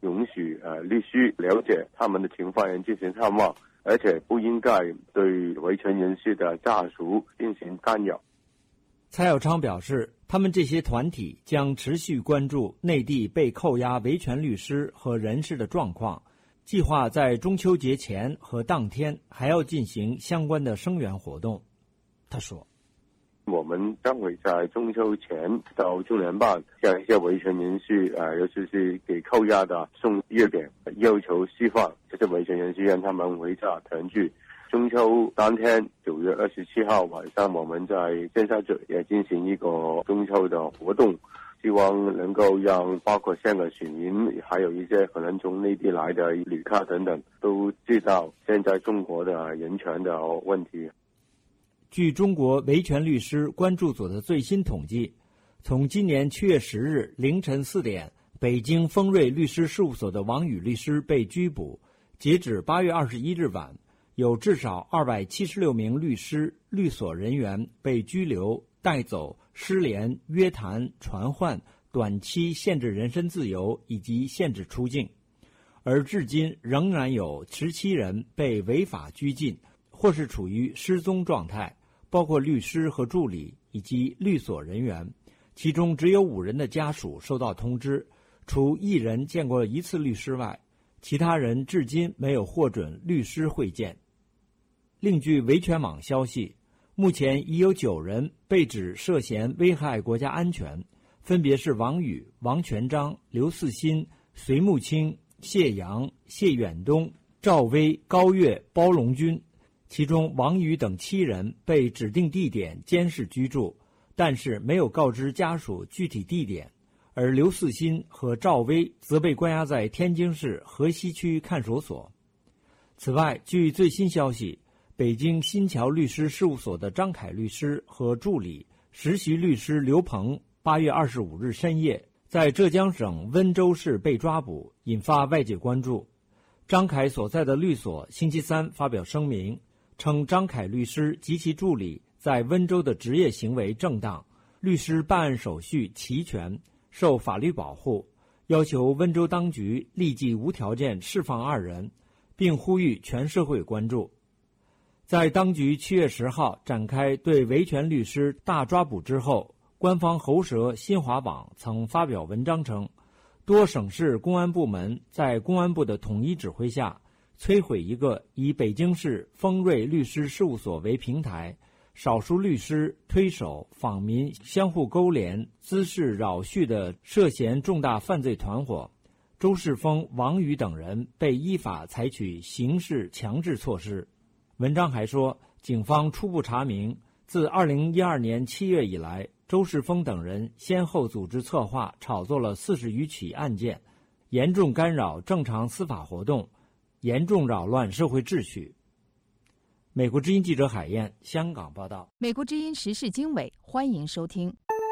允许律师了解他们的情况人进行探望，而且不应该对维权人士的家属进行干扰。 蔡耀昌表示，他们这些团体将持续关注内地被扣押维权律师和人士的状况，计划在中秋节前和当天还要进行相关的声援活动。他说， 我们将会在中秋前到中联办向一些维权人士尤其是给扣押的送月饼，要求释放这些维权人士，让他们回家团聚。中秋当天9月27号晚上，我们在尖沙咀也进行一个中秋的活动，希望能够让包括香港选民，还有一些可能从内地来的旅客等等，都知道现在中国的人权的问题。 据中国维权律师关注组的最新统计，从今年7月10日凌晨4点，北京丰瑞律师事务所的王宇律师被拘捕，截止8月21日晚，有至少276名律师、律所人员被拘留、带走、失联、约谈、传唤、短期限制人身自由以及限制出境，而至今仍然有17人被违法拘禁或是处于失踪状态，包括律师和助理以及律所人员，其中只有5人的家属收到通知，除1人见过1次律师外，其他人至今没有获准律师会见。另据维权网消息，目前已有9人被指涉嫌危害国家安全，分别是王宇、王全章、刘四新、隋木清、谢阳、谢远东、赵薇、高跃、包龙军。其中王宇等7人被指定地点监视居住，但是没有告知家属具体地点，而刘四新和赵薇则被关押在天津市河西区看守所。此外，据最新消息，北京新桥律师事务所的张凯律师和助理实习律师刘鹏8月25日深夜在浙江省温州市被抓捕，引发外界关注。张凯所在的律所星期三发表声明，称张凯律师及其助理在温州的职业行为正当，律师办案手续齐全，受法律保护，要求温州当局立即无条件释放2人，并呼吁全社会关注。在当局7月10号展开对维权律师大抓捕之后，官方喉舌新华网曾发表文章称，多省市公安部门在公安部的统一指挥下，摧毁一个以北京市丰瑞律师事务所为平台，少数律师、推手、访民相互勾连、滋事扰序的涉嫌重大犯罪团伙。周世峰、王宇等人被依法采取刑事强制措施。文章还说，警方初步查明，自2012年7月以来，周世峰等人先后组织策划炒作了40余起案件，严重干扰正常司法活动，严重扰乱社会秩序。美国之音记者海燕，香港报道。 美国之音时事经纬，欢迎收听。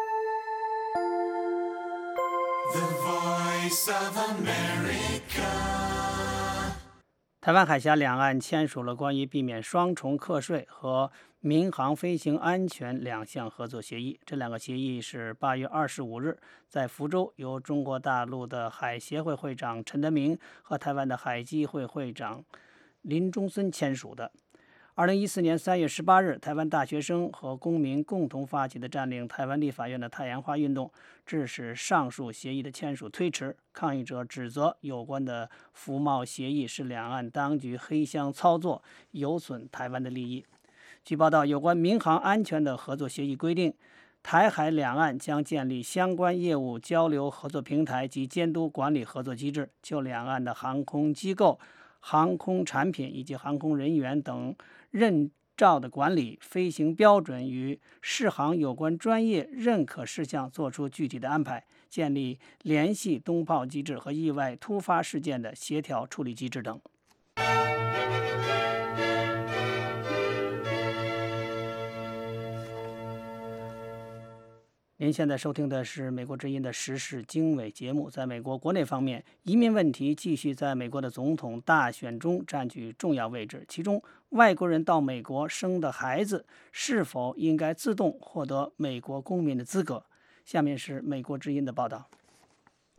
The Voice of America。 台湾海峡两岸签署了关于避免双重课税和民航飞行安全2项合作协议。这2个协议是8月25日在福州由中国大陆的海协会会长陈德明和台湾的海基会会长林中森签署的。2014年3月18日，台湾大学生和公民共同发起的占领台湾立法院的太阳花运动，致使上述协议的签署推迟。抗议者指责有关的服贸协议是两岸当局黑箱操作，有损台湾的利益。据报道，有关民航安全的合作协议规定，台海两岸将建立相关业务交流合作平台及监督管理合作机制，就两岸的航空机构、航空产品以及航空人员等认照的管理、飞行标准与适航有关专业认可事项作出具体的安排，建立联系东炮机制和意外突发事件的协调处理机制等。您现在收听的是美国之音的时事经纬节目。在美国国内方面，移民问题继续在美国的总统大选中占据重要位置。其中，外国人到美国生的孩子是否应该自动获得美国公民的资格？下面是美国之音的报道。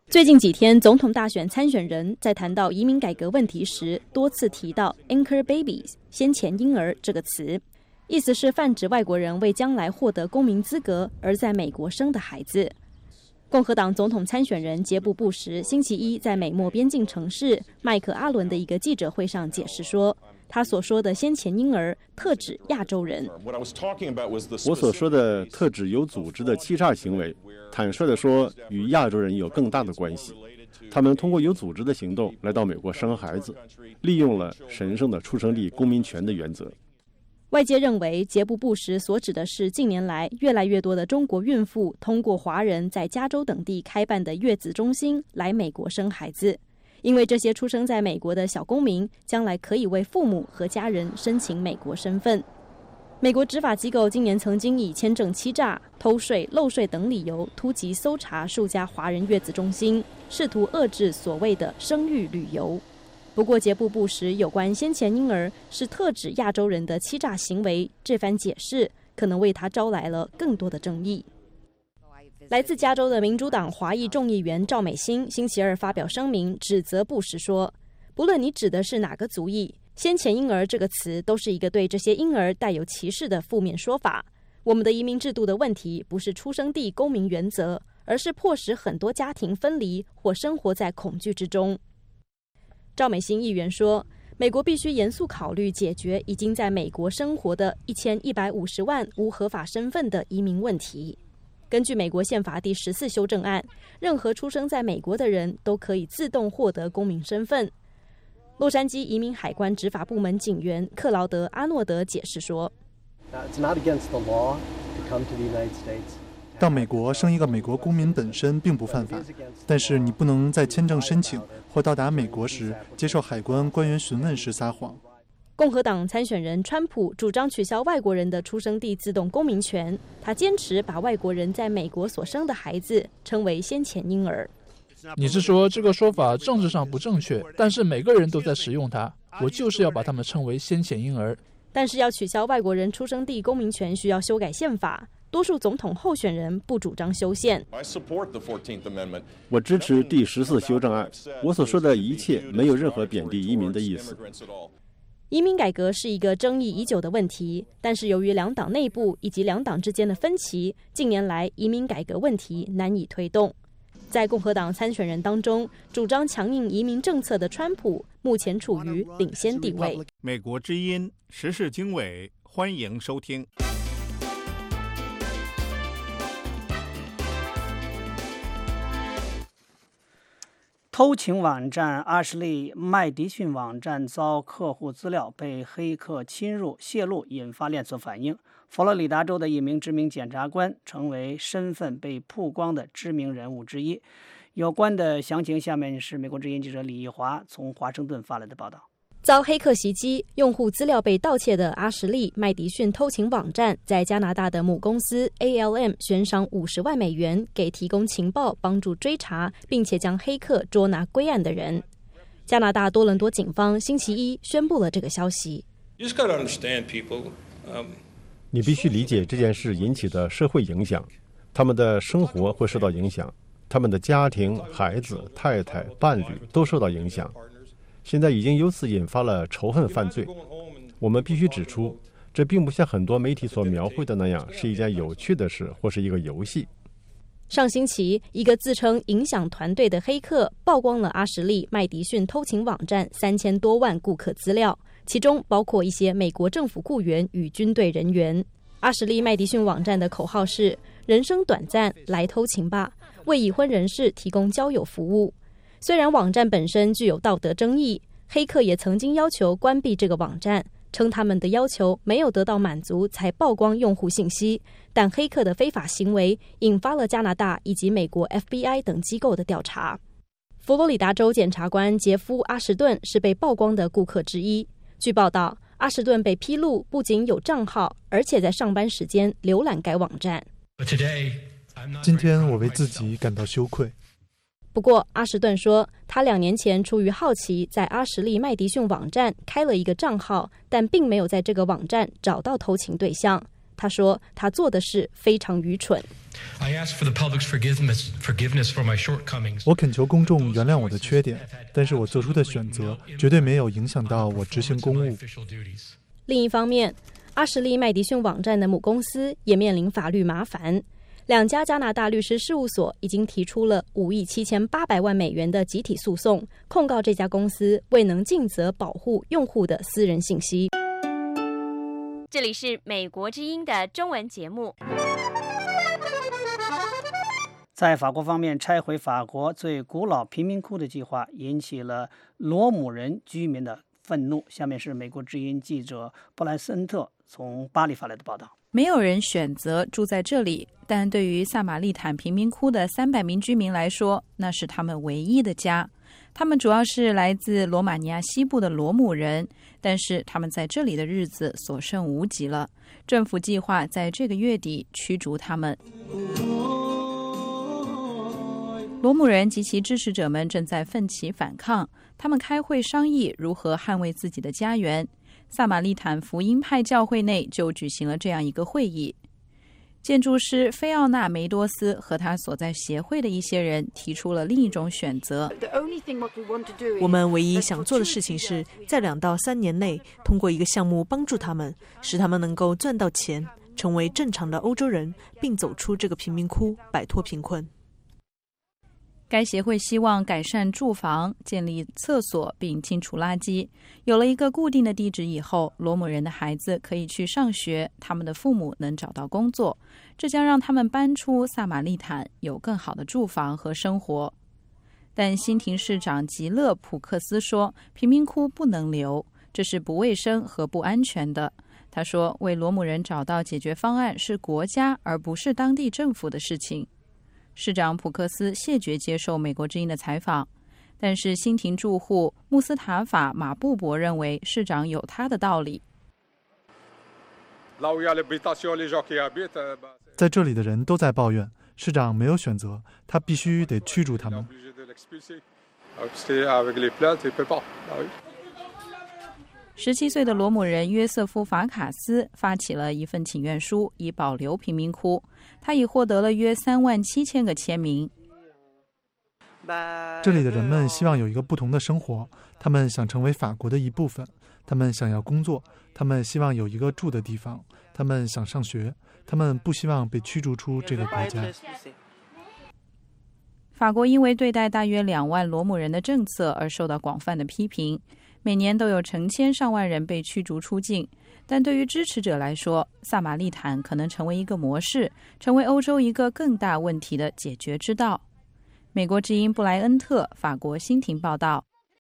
最近几天，总统大选参选人在谈到移民改革问题时，多次提到 “anchor babies” 先前婴儿这个词，意思是泛指外国人为将来获得公民资格而在美国生的孩子。共和党总统参选人杰布·布什星期一在美墨边境城市麦克阿伦的一个记者会上解释说，他所说的先前婴儿特指亚洲人。 我所说的特指有组织的欺诈行为，坦率地说，与亚洲人有更大的关系。他们通过有组织的行动来到美国生孩子，利用了神圣的出生地公民权的原则。 外界认为，杰布·布什所指的是近年来越来越多的中国孕妇通过华人在加州等地开办的月子中心来美国生孩子，因为这些出生在美国的小公民将来可以为父母和家人申请美国身份。美国执法机构今年曾经以签证欺诈、偷税、漏税等理由突击搜查数家华人月子中心，试图遏制所谓的生育旅游。不过，杰布·布什有关先前婴儿是特指亚洲人的欺诈行为这番解释，可能为他招来了更多的争议。来自加州的民主党华裔众议员赵美心星期二发表声明，指责布什说，不论你指的是哪个族裔，先前婴儿这个词都是一个对这些婴儿带有歧视的负面说法。我们的移民制度的问题不是出生地公民原则，而是迫使很多家庭分离或生活在恐惧之中。赵美心议员说，美国必须严肃考虑解决已经在美国生活的1150万无合法身份的移民问题。根据美国宪法第14修正案，任何出生在美国的人都可以自动获得公民身份。洛杉矶移民海关执法部门警员克劳德·阿诺德解释说， 到美国生一个美国公民本身并不犯法，但是你不能在签证申请或到达美国时接受海关官员询问时撒谎。 共和党参选人川普主张取消外国人的出生地自动公民权，他坚持把外国人在美国所生的孩子称为先前婴儿。 你是说这个说法政治上不正确，但是每个人都在使用它，我就是要把他们称为先前婴儿。 但是要取消外国人出生地公民权需要修改宪法，多数总统候选人不主张修宪。 我支持第14修正案，我所说的一切没有任何贬低移民的意思。 移民改革是一个争议已久的问题，但是由于两党内部以及两党之间的分歧，近年来移民改革问题难以推动。在共和党参选人当中，主张强硬移民政策的川普目前处于领先地位。 美国之音时事经纬，欢迎收听。 偷情网站阿什利·麦迪逊网站遭客户资料被黑客侵入泄露，引发连锁反应。佛罗里达州的一名知名检察官成为身份被曝光的知名人物之一。有关的详情，下面是美国之音记者李义华从华盛顿发来的报道。 遭黑客袭击，用户资料被盗窃的阿什利·麦迪逊偷情网站在加拿大的母公司 ALM 悬赏50万美元给提供情报帮助追查并且将黑客捉拿归案的人。加拿大多伦多警方星期一宣布了这个消息。 你必须理解这件事引起的社会影响，他们的生活会受到影响，他们的家庭、孩子、太太、伴侣都受到影响。现在已经由此引发了仇恨犯罪。我们必须指出，这并不像很多媒体所描绘的那样是一件有趣的事或是一个游戏。 上星期，一个自称影响团队的黑客曝光了阿什利·麦迪逊偷情网站3000多万顾客资料，其中包括一些美国政府雇员与军队人员。阿什利·麦迪逊网站的口号是“人生短暂，来偷情吧”，为已婚人士提供交友服务。虽然网站本身具有道德争议，黑客也曾经要求关闭这个网站，称他们的要求没有得到满足才曝光用户信息，但黑客的非法行为引发了加拿大以及美国 FBI 等机构的调查。佛罗里达州检察官杰夫·阿什顿是被曝光的顾客之一。据报道，阿什顿被披露不仅有账号，而且在上班时间浏览该网站。 今天我为自己感到羞愧。 不过，阿什顿说，他2年前出于好奇，在阿什利·麦迪逊网站开了一个账号，但并没有在这个网站找到偷情对象。 他说他做的事非常愚蠢。 我恳求公众原谅我的缺点，但是我做出的选择绝对没有影响到我执行公务。 另一方面，阿什利·麦迪逊网站的母公司也面临法律麻烦。2家加拿大律师事务所已经提出了5亿7800万美元的集体诉讼，控告这家公司未能尽责保护用户的私人信息。 这里是美国之音的中文节目。 在法国方面，拆毁法国最古老贫民窟的计划引起了罗姆人居民的愤怒。下面是美国之音记者布莱森特从巴黎发来的报道。 没有人选择住在这里，但对于萨马利坦贫民窟的300名居民来说，那是他们唯一的家。他们主要是来自罗马尼亚西部的罗姆人，但是他们在这里的日子所剩无几了。政府计划在这个月底驱逐他们。罗姆人及其支持者们正在奋起反抗，他们开会商议如何捍卫自己的家园。萨马利坦福音派教会内就举行了这样一个会议。建筑师菲奥娜·梅多斯和他所在协会的一些人提出了另一种选择。 我们唯一想做的事情是在2到3年内通过一个项目帮助他们，使他们能够赚到钱，成为正常的欧洲人，并走出这个贫民窟，摆脱贫困。 该协会希望改善住房，建立厕所并清除垃圾。有了一个固定的地址以后，罗姆人的孩子可以去上学，他们的父母能找到工作，这将让他们搬出萨马利坦，有更好的住房和生活。但新廷市长吉勒普克斯说，贫民窟不能留，这是不卫生和不安全的。他说，为罗姆人找到解决方案是国家而不是当地政府的事情。市长普克斯谢绝接受美国之音的采访，但是新廷住户穆斯塔法·马布伯认为市长有他的道理。 在这里的人都在抱怨，市长没有选择，他必须得驱逐他们。 17岁的罗姆人约瑟夫·法卡斯发起了一份请愿书，以保留贫民窟。他已获得了约37000个签名。 这里的人们希望有一个不同的生活，他们想成为法国的一部分，他们想要工作，他们希望有一个住的地方，他们想上学，他们不希望被驱逐出这个国家。 法国因为对待大约2万罗姆人的政策而受到广泛的批评，每年都有成千上万人被驱逐出境。但对于支持者来说，萨马利坦可能成为一个模式，成为欧洲一个更大问题的解决之道。美国之音布莱恩特，法国新廷报道。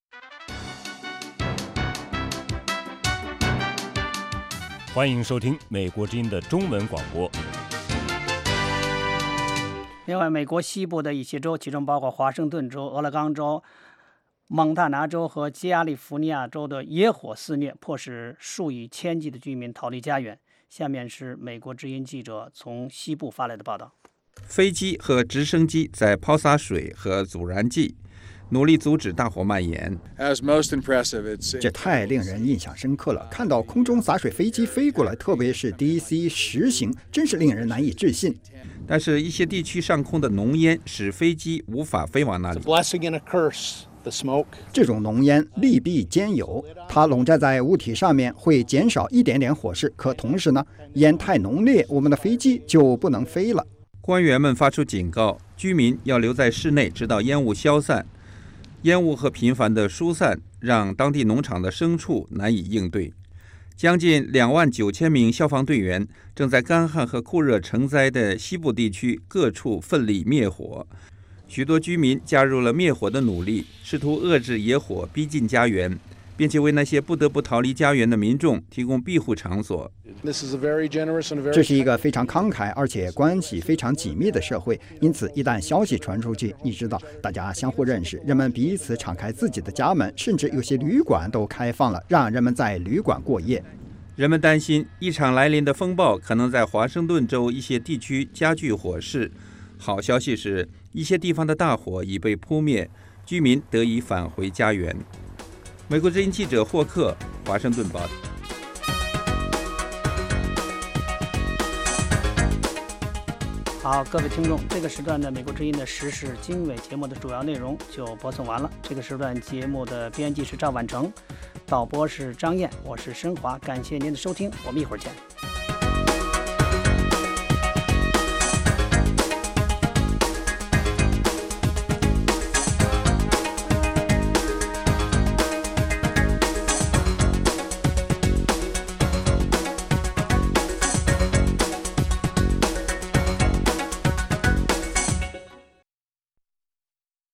欢迎收听美国之音的中文广播。 另外，美国西部的一些州，其中包括华盛顿州、俄勒冈州、蒙大拿州和加利福尼亚州的野火肆虐，迫使数以千计的居民逃离家园。下面是美国之音记者从西部发来的报道。 飞机和直升机在抛洒水和阻燃剂，努力阻止大火蔓延。 这太令人印象深刻了！看到空中洒水飞机飞过来，特别是 DC-10型，真是令人难以置信。 但是，一些地区上空的浓烟使飞机无法飞往那里。 这种浓烟利弊兼有，它笼罩在物体上面会减少一点点火势，可同时呢，烟太浓烈，我们的飞机就不能飞了。 官员们发出警告，居民要留在室内，直到烟雾消散。烟雾和频繁的疏散让当地农场的牲畜难以应对。将近29000名消防队员正在干旱和酷热成灾的西部地区各处奋力灭火。许多居民加入了灭火的努力，试图遏制野火逼近家园，并且为那些不得不逃离家园的民众提供庇护场所。 这是一个非常慷慨而且关系非常紧密的社会，因此一旦消息传出去，你知道，大家相互认识，人们彼此敞开自己的家门，甚至有些旅馆都开放了，让人们在旅馆过夜。 人们担心一场来临的风暴可能在华盛顿州一些地区加剧火势。好消息是，一些地方的大火已被扑灭，居民得以返回家园。美国之音记者霍克，华盛顿报道。 好，各位听众，这个时段的美国之音的时事经纬节目的主要内容就播送完了。这个时段节目的编辑是赵婉成，导播是张燕，我是申华，感谢您的收听，我们一会儿见。